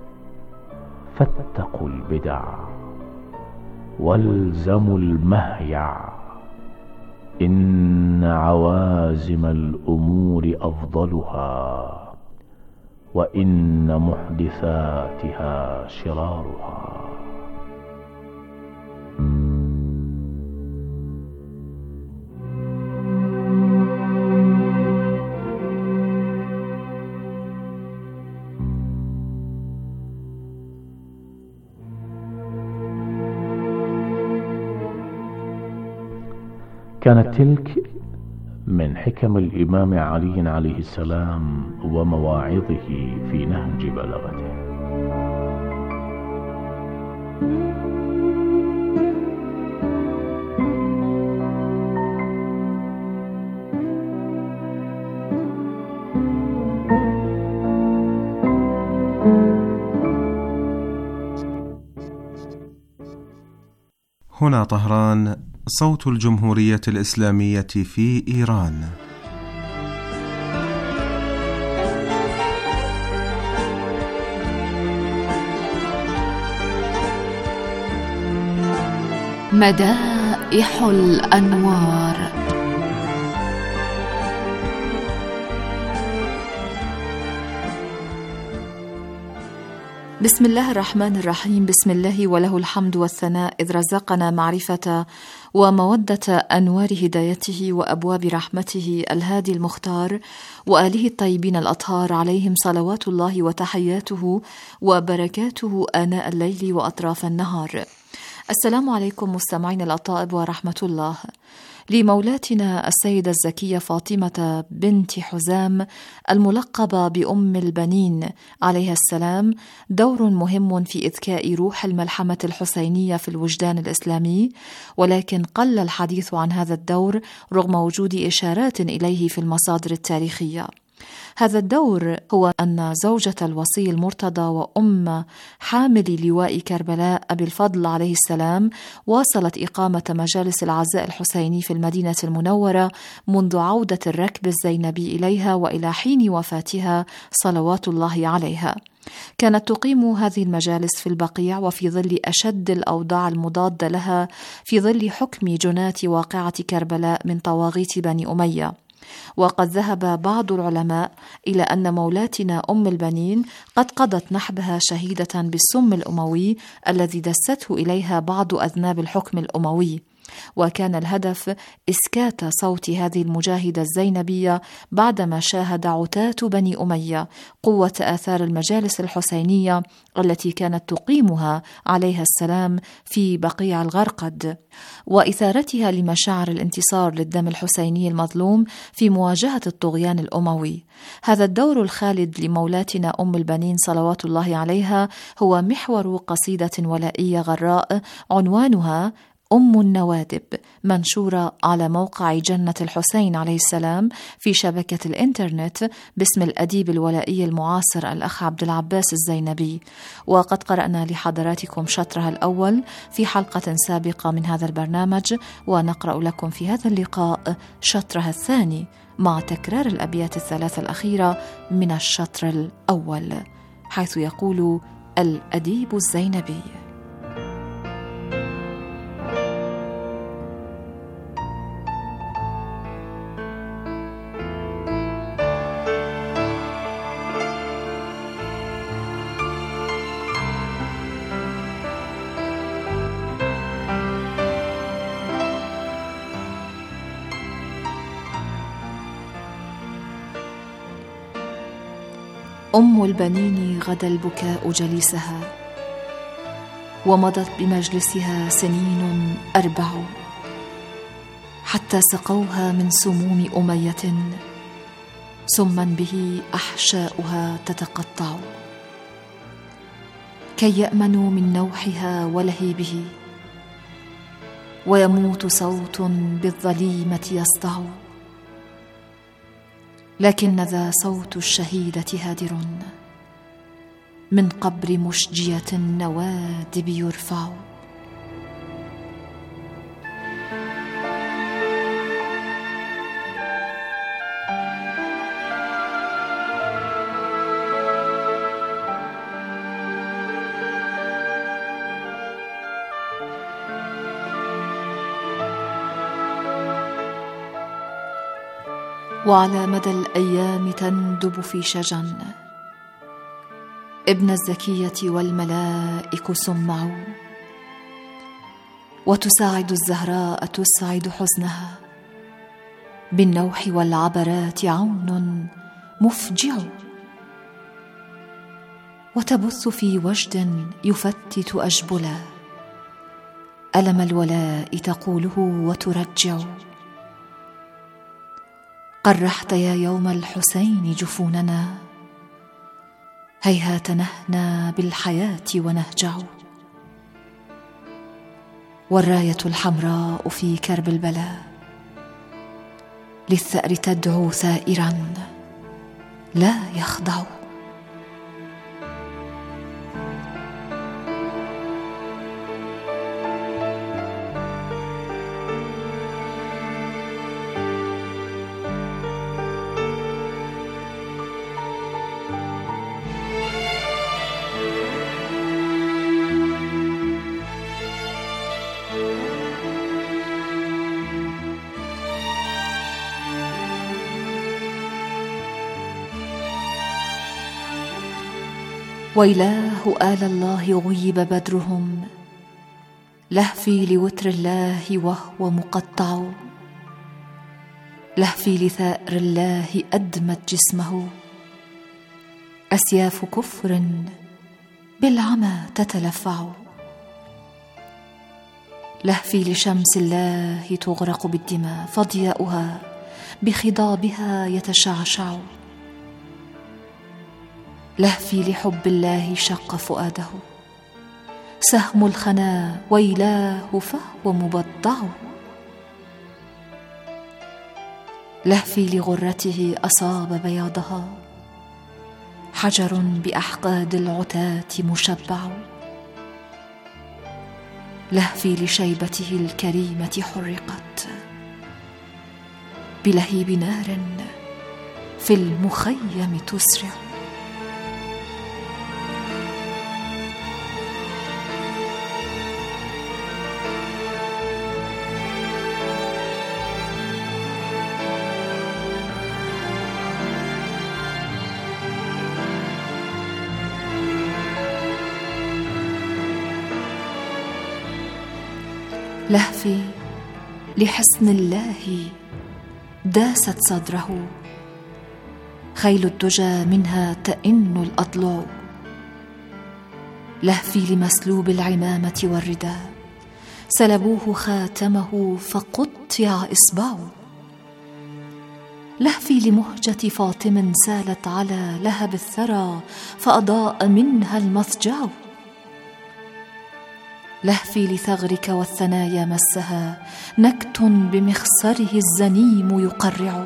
Speaker 10: فاتقوا البدع والزموا المهيع، إن عوازم الأمور أفضلها، وإن محدثاتها شرارها. كانت تلك من حكم الإمام علي عليه السلام ومواعظه في نهج بلاغته.
Speaker 11: هنا طهران، صوت الجمهورية الإسلامية في إيران.
Speaker 4: مدائح الأنوار. بسم الله الرحمن الرحيم. بسم الله وله الحمد والثناء، إذ رزقنا معرفة ومودة أنوار هدايته وأبواب رحمته الهادي المختار، وآله الطيبين الأطهار، عليهم صلوات الله وتحياته وبركاته آناء الليل وأطراف النهار. السلام عليكم مستمعين الأطائب ورحمة الله. لمولاتنا السيدة الزكية فاطمة بنت حزام الملقبة بأم البنين عليها السلام دور مهم في إذكاء روح الملحمة الحسينية في الوجدان الإسلامي، ولكن قل الحديث عن هذا الدور رغم وجود إشارات إليه في المصادر التاريخية. هذا الدور هو أن زوجة الوصي المرتضى وأم حامل لواء كربلاء أبي الفضل عليه السلام واصلت إقامة مجالس العزاء الحسيني في المدينة المنورة منذ عودة الركب الزينبي إليها وإلى حين وفاتها صلوات الله عليها. كانت تقيم هذه المجالس في البقيع وفي ظل أشد الأوضاع المضادة لها، في ظل حكم جناة واقعة كربلاء من طواغيت بني أمية. وقد ذهب بعض العلماء إلى أن مولاتنا أم البنين قد قضت نحبها شهيدة بالسم الأموي الذي دسته إليها بعض أذناب الحكم الأموي،
Speaker 12: وكان الهدف إسكات صوت هذه المجاهدة الزينبية بعدما شاهد عتاة بني أمية قوة آثار المجالس الحسينية التي كانت تقيمها عليها السلام في بقيع الغرقد، وإثارتها لمشاعر الانتصار للدم الحسيني المظلوم في مواجهة الطغيان الأموي. هذا الدور الخالد لمولاتنا أم البنين صلوات الله عليها هو محور قصيدة ولائية غراء عنوانها أم النوادب، منشورة على موقع جنة الحسين عليه السلام في شبكة الإنترنت باسم الأديب الولائي المعاصر الأخ عبد العباس الزينبي. وقد قرأنا لحضراتكم شطرها الأول في حلقة سابقة من هذا البرنامج، ونقرأ لكم في هذا اللقاء شطرها الثاني مع تكرار الأبيات الثلاثة الأخيرة من الشطر الأول، حيث يقول الأديب الزينبي: أم البنين غدا البكاء جليسها، ومضت بمجلسها سنين 4 حتى سقوها من سموم أمية سما به أحشاؤها تتقطع، كي يأمنوا من نوحها ولهيبه، ويموت صوت بالظليمة يصدع، لكن ذا صوت الشهيدة هادر من قبر مشجية النوادب يرفع. وعلى مدى الأيام تندب في شجن ابن الزكية والملائك سمعوا، وتساعد الزهراء تسعد حزنها بالنوح والعبرات عون مفجع، وتبث في وجد يفتت أجبلا ألم الولاء تقوله وترجع. قرحت يا يوم الحسين جفوننا، هيهات نهنا بالحياة ونهجع، والراية الحمراء في كرب البلاء للثأر تدعو ثائرا لا يخضع. ويلاه آل الله غيب بدرهم، لهفي لوتر الله وهو مقطع، لهفي لثائر الله أدمت جسمه، أسياف كفر بالعمى تتلفع، لهفي لشمس الله تغرق بالدماء فضياؤها بخضابها يتشعشع، لهفي لحب الله شق فؤاده، سهم الخنا ويلاه فهو مبضع، لهفي لغرته أصاب بياضها، حجر بأحقاد العتاة مشبع، لهفي لشيبته الكريمة حرقت بلهيب نار في المخيم تسرع. لهفي لحسن الله داست صدره، خيل الدجى منها تئن الأضلع، لهفي لمسلوب العمامة والرداء، سلبوه خاتمه فقطع إصبعه، لهفي لمهجة فاطم سالت على لهب الثرى فأضاء منها المضجع، لهفي لثغرك والثنايا مسها نكت بمخصره الزنيم يقرع،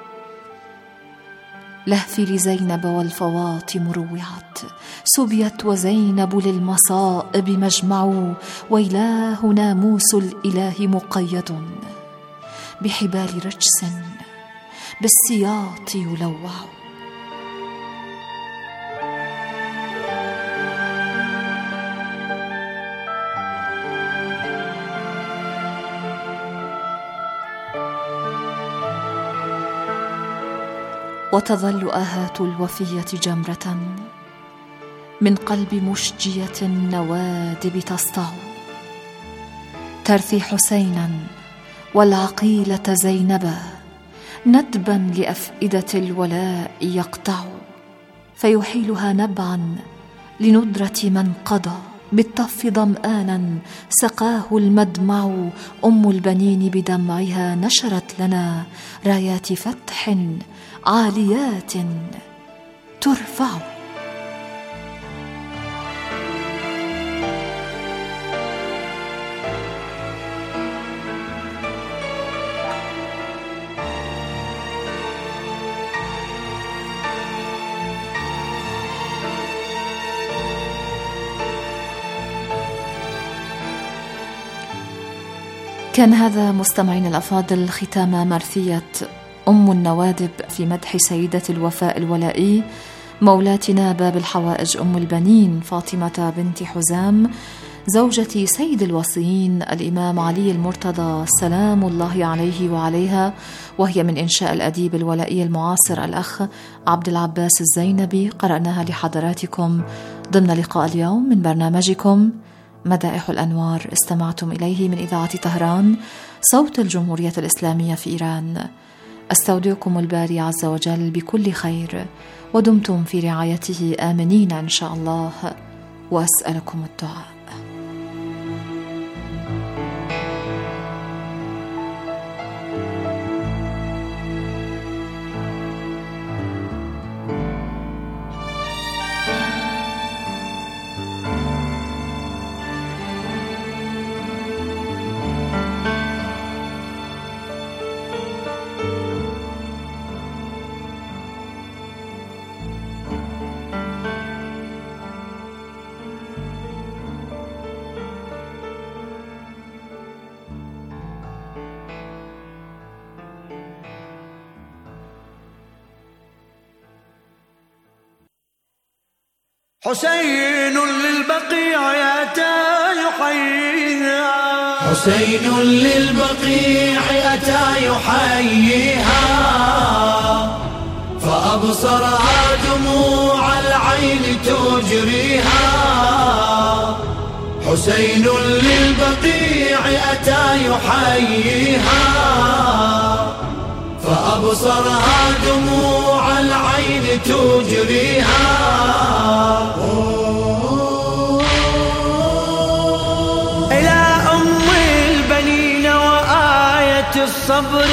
Speaker 12: لهفي لزينب والفواطم روعت، سبيت وزينب للمصائب مجمع، ويلاه ناموس الإله مقيد بحبال رجس بالسياط يلوع. وتظل آهات الوفية جمرة من قلب مشجية النوادب تسطع، ترثي حسينا والعقيلة زينبا ندبا لأفئدة الولاء يقطع، فيحيلها نبعا لندرة من قضى بالطف ظمآنا سقاه المدمع. أم البنين بدمعها نشرت لنا رايات فتح عاليات ترفع. كان هذا مستمعين الأفاضل ختام مرثية أم النوادب في مدح سيدة الوفاء الولائي مولاتنا باب الحوائج أم البنين فاطمة بنت حزام زوجة سيد الوصيين الإمام علي المرتضى سلام الله عليه وعليها، وهي من إنشاء الأديب الولائي المعاصر الأخ عبد العباس الزينبي. قرأناها لحضراتكم ضمن لقاء اليوم من برنامجكم مدائح الأنوار، استمعتم إليه من إذاعة طهران صوت الجمهورية الإسلامية في إيران. أستودعكم الباري عز وجل بكل خير، ودمتم في رعايته آمنين إن شاء الله، وأسألكم الدعاء.
Speaker 9: حسين للبقيع أتى يحييها، حسين للبقيع أتى يحييها، فأبصرها دموع العين تجريها. حسين للبقيع أتى يحييها، فأبصرها دموع العين تجريها. إلى أم البنين وآية الصبر،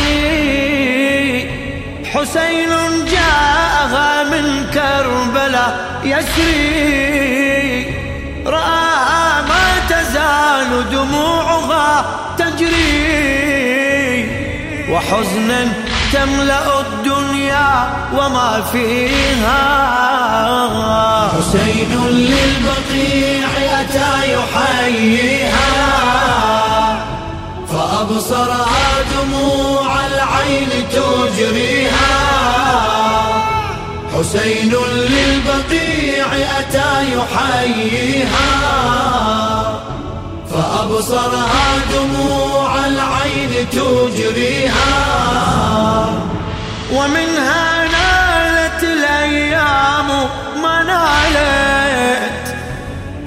Speaker 9: حسين جاءها من كربلاء يسري، رآها ما تزال دموعها تجري، وحزنا تملأ الدنيا وما فيها. حسين للبقيع أتى يحييها، فأبصرها دموع العين تجريها. حسين للبقيع أتى يحييها، فأبصرها دموع العين تجريها. ومنها نالت الأيام ما نالت،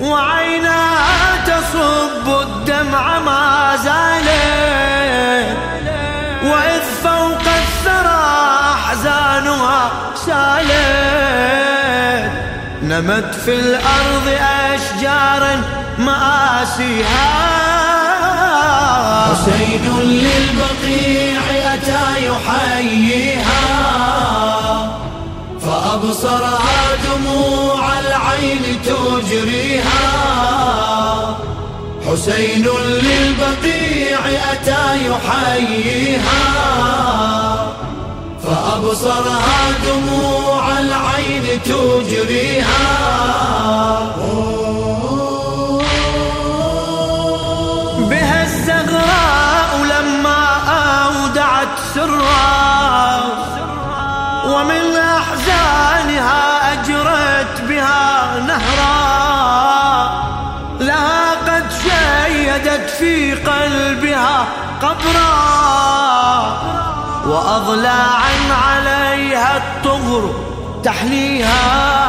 Speaker 9: وعينها تصب الدمع ما زالت. نمت في الأرض أشجارا مآسيها. حسين للبقيع أتى يحييها، فأبصرها دموع العين تجريها. حسين للبقيع أتى يحييها، فأبصرها دموع العين تجريها. بها الزغراء لما أودعت سرا، ومن أحزانها أجرت بها نهرا. لها قد شيدت في قلبها قبرا، وأضلاعا عليها الطغر تحنيها.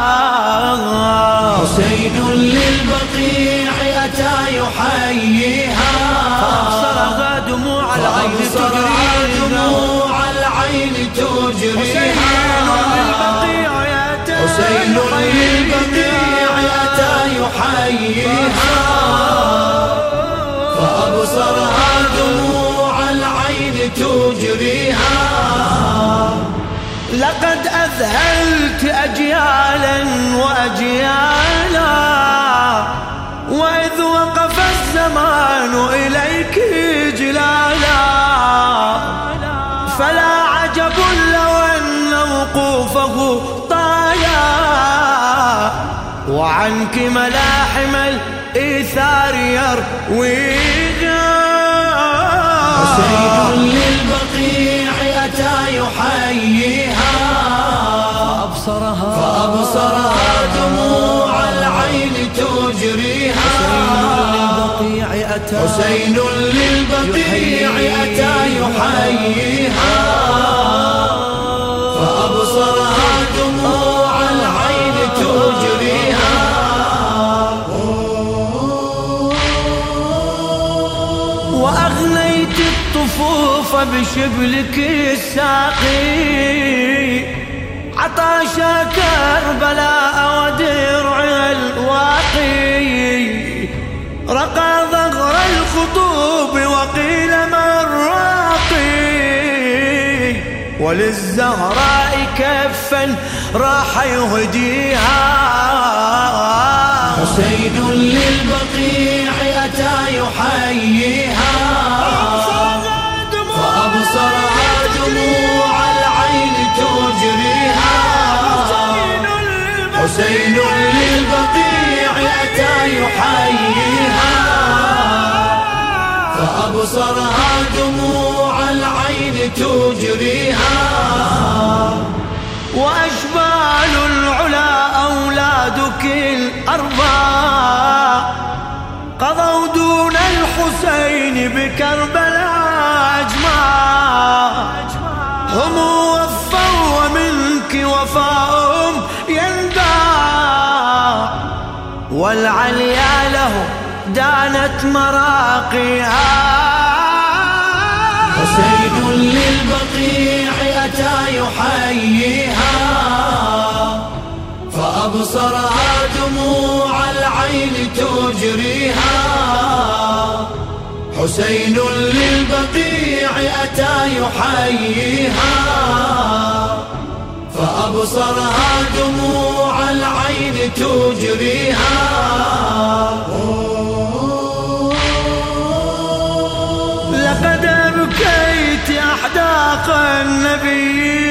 Speaker 9: حسين للبقيع أتى يحييها، فأبصرها دموع العين تجريها. حسين للبقيع أتى يحييها، فأبصرها دموع العين تجريها. لقد أذهلت أجيالا وأجيالا، وإذ وقف الزمان إليك جلالا. فلا عجب لو أن وقوفه طالا، وعنك ملاحم الإيثار يرويها. حسين للبقيع أتى يحييها، فأبصرها دموع العين تجريها. حسين للبقيع أتى يحييها، فأبصرها دموع العين تجريها. وأغنيت الطفوف بشبلك الساقي، عطاشا كربلاء ودرعها الواقي. رقى ظهر الخطوب وقيل من راقي، وللزهراء كفا راح يهديها. حسين للبقيع أتى يحييها، فأبصرها دموع العين تجريها. حسين للبقيع أتى يحييها، فأبصرها دموع العين تجريها. وأشبال العلا أولادك الأربعة، قضوا دون الحسين بكربلاء أجمع. هم وفوا ومنك وفاهم ينبع، والعليا له دانت مراقيها. حسين للبقيع أتى يحييها، فأبصرها دموع العين تجريها. حسين للبقيع أتى يحييها، فأبصرها دموع العين تجريها. لقد أبكيت أحداق النبي